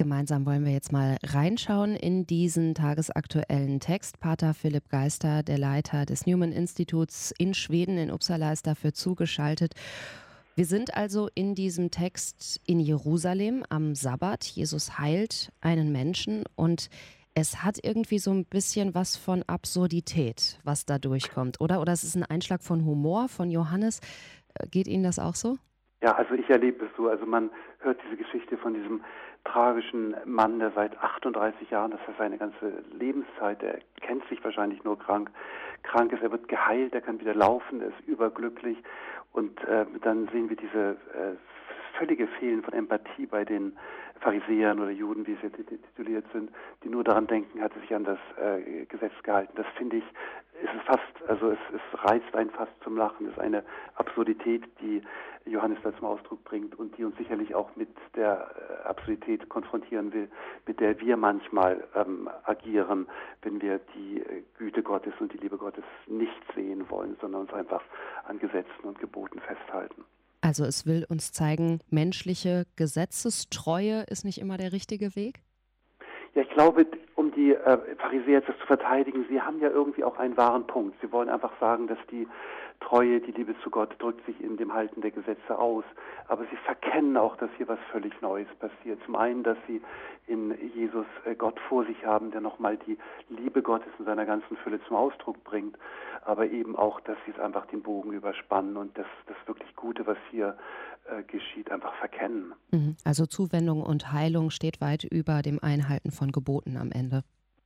Gemeinsam wollen wir jetzt mal reinschauen in diesen tagesaktuellen Text. Pater Philipp Geister, der Leiter des Newman-Instituts in Schweden, in Uppsala, ist dafür zugeschaltet. Wir sind also in diesem Text in Jerusalem am Sabbat. Jesus heilt einen Menschen und es hat irgendwie so ein bisschen was von Absurdität, was da durchkommt, oder? Oder es ist ein Einschlag von Humor von Johannes. Geht Ihnen das auch so? Ja, also ich erlebe es so. Also man hört diese Geschichte von diesem tragischen Mann, der seit 38 Jahren, das heißt seine ganze Lebenszeit, der kennt sich wahrscheinlich nur krank ist, er wird geheilt, er kann wieder laufen, er ist überglücklich und dann sehen wir diese völlige Fehlen von Empathie bei den Pharisäern oder Juden, wie sie tituliert sind, die nur daran denken, hat er sich an das Gesetz gehalten. Das finde ich, es reizt einen fast zum Lachen. Es ist eine Absurdität, die Johannes da zum Ausdruck bringt und die uns sicherlich auch mit der Absurdität konfrontieren will, mit der wir manchmal agieren, wenn wir die Güte Gottes und die Liebe Gottes nicht sehen wollen, sondern uns einfach an Gesetzen und Geboten festhalten. Also es will uns zeigen, menschliche Gesetzestreue ist nicht immer der richtige Weg? Ja, ich glaube, um die Pharisäer jetzt zu verteidigen, sie haben ja irgendwie auch einen wahren Punkt. Sie wollen einfach sagen, dass die Treue, die Liebe zu Gott drückt sich in dem Halten der Gesetze aus. Aber sie verkennen auch, dass hier was völlig Neues passiert. Zum einen, dass sie in Jesus Gott vor sich haben, der nochmal die Liebe Gottes in seiner ganzen Fülle zum Ausdruck bringt. Aber eben auch, dass sie es einfach den Bogen überspannen und das wirklich Gute, was hier geschieht, einfach verkennen. Also Zuwendung und Heilung steht weit über dem Einhalten von Geboten am Ende.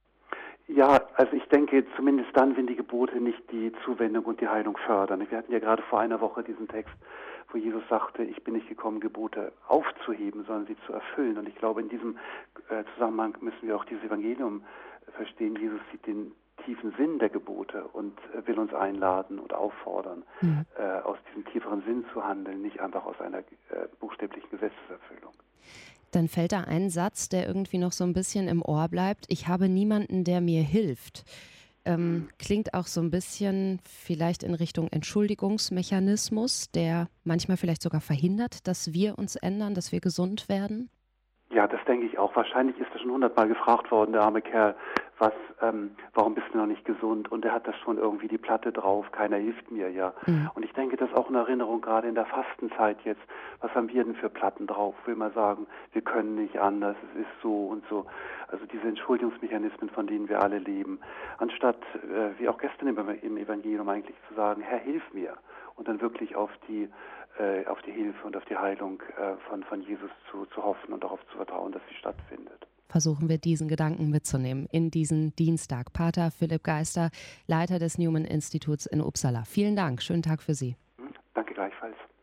Ja, also ich denke zumindest dann, wenn die Gebote nicht die Zuwendung und die Heilung fördern. Wir hatten ja gerade vor einer Woche diesen Text, wo Jesus sagte, ich bin nicht gekommen, Gebote aufzuheben, sondern sie zu erfüllen. Und ich glaube, in diesem Zusammenhang müssen wir auch dieses Evangelium verstehen. Jesus sieht den tiefen Sinn der Gebote und will uns einladen und auffordern, aus diesem tieferen Sinn zu handeln, nicht einfach aus einer buchstäblichen Gesetzeserfüllung. Dann fällt da ein Satz, der irgendwie noch so ein bisschen im Ohr bleibt. Ich habe niemanden, der mir hilft. Klingt auch so ein bisschen vielleicht in Richtung Entschuldigungsmechanismus, der manchmal vielleicht sogar verhindert, dass wir uns ändern, dass wir gesund werden. Ja, das denke ich auch. Wahrscheinlich ist er schon 100-mal gefragt worden, der arme Kerl, warum bist du noch nicht gesund? Und er hat das schon irgendwie die Platte drauf, keiner hilft mir ja. Und ich denke, das ist auch eine Erinnerung, gerade in der Fastenzeit jetzt. Was haben wir denn für Platten drauf? Ich will mal sagen, wir können nicht anders, es ist so und so. Also diese Entschuldigungsmechanismen, von denen wir alle leben. Anstatt, wie auch gestern im Evangelium eigentlich zu sagen, Herr, hilf mir. Und dann wirklich auf die Hilfe und auf die Heilung von Jesus zu hoffen und darauf zu vertrauen, dass sie stattfindet. Versuchen wir diesen Gedanken mitzunehmen in diesen Dienstag. Pater Philipp Geister, Leiter des Newman-Instituts in Uppsala. Vielen Dank, schönen Tag für Sie. Danke gleichfalls.